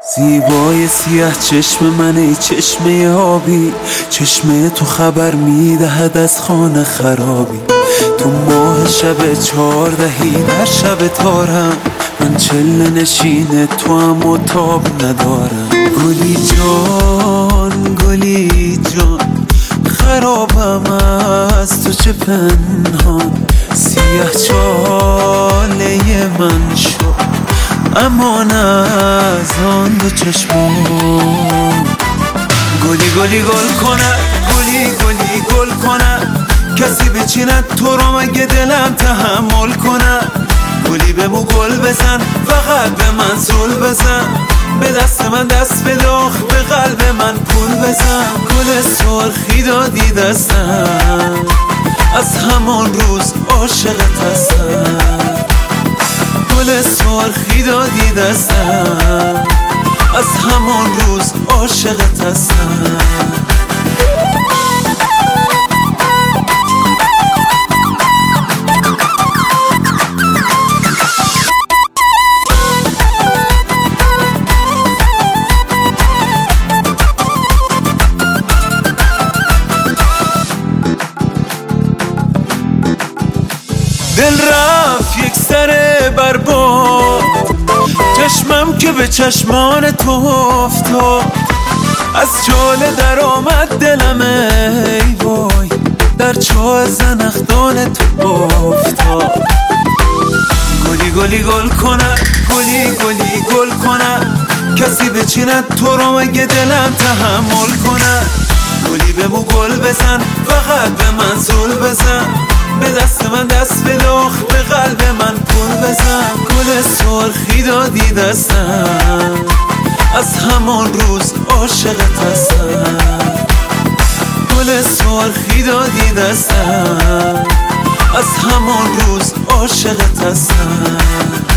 زیبای سیاه چشم من، ای چشمه آبی، چشمه تو خبر میدهد از خانه خرابی. تو ماه شب 14 در شب تارم، من چله نشین تو هم و تاب ندارم. گلی جان گلی جان، خرابم از تو چه پنهان. سیاه چاله من شد امان از آن دو چشمان. گلی گلی گل کنه، گلی گلی گل کنه، کسی بچیند تو رو مگه دلم تحمل کنه. گلی به مو گل بزن، فقط به من زل بزن، به دست من دست بداخ، به قلب من پول بزن. گل سرخی دادی دستم، از همان روز عاشقت هستم. گل سرخی دادی دستم، از همان روز عاشقت هستم. دل رفت یک سر برباد، چشمم که به چشمان تو افتاد. از چاله در آمد دلم ای وای، در چاه زنخدان تو افتاد. گلی گلی گل کنه، گلی گلی گل کنه، کسی بچیند تو رو مگه دلم تحمل کنه. گلی به مو گل بزن، فقط به من زل بزن، به دست من دست بداخ، به قلب من پول بزن. گل سرخی دادی دستم، از همان روز عاشقت هستم. گل سرخی دادی دستم، از همان روز عاشقت هستم.